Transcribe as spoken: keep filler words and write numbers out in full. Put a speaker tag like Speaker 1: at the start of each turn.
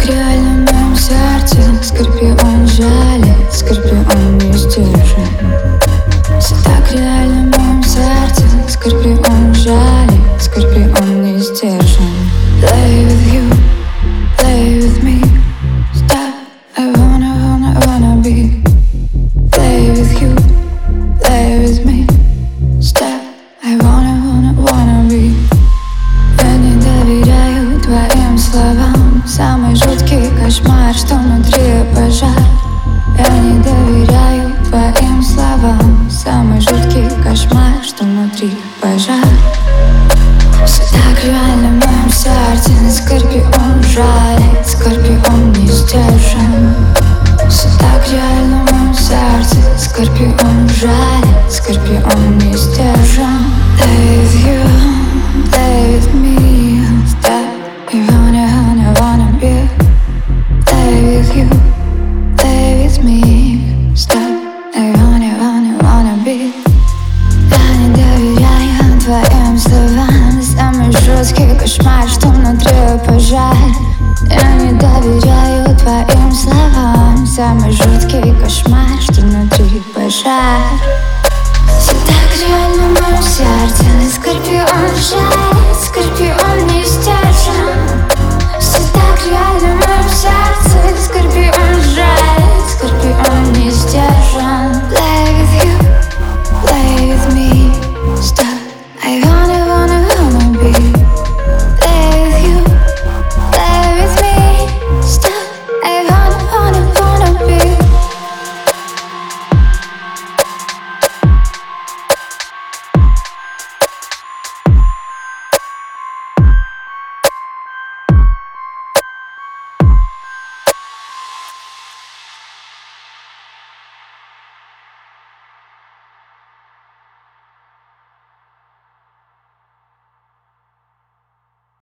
Speaker 1: реально в моем сердце. Скорпион жалит, скорпион не сдержан. Все так реально в моем сердце. Скорпион жалит, скорпион не сдержан. Play with you, play with me. Stop, I wanna, wanna, wanna be. Play with you, play with me. Stop, I wanna, wanna, wanna be. Я не доверяю твоим словам. Самый жуткий кошмар, что внутри пожар. Я не доверяю твоим словам. Самый жуткий кошмар, что внутри пожар. Все так реально в моем сердце. Скорпион жалит, скорпион не сдержан. Все так реально в моем сердце. Скорпион жалит, скорпион не сдержан. Play with you, play with me. Stop, you wanna, wanna, wanna be. Play with you, play with me. Stop, I wanna, wanna, wanna be. Я не доверяю твоим словам. Самый жуткий кошмар, что внутри пожар. Я не доверяю твоим словам. Самый жуткий кошмар, что внутри пожар. Все так реально в моем сердце. Скорпион жалит, скорпион не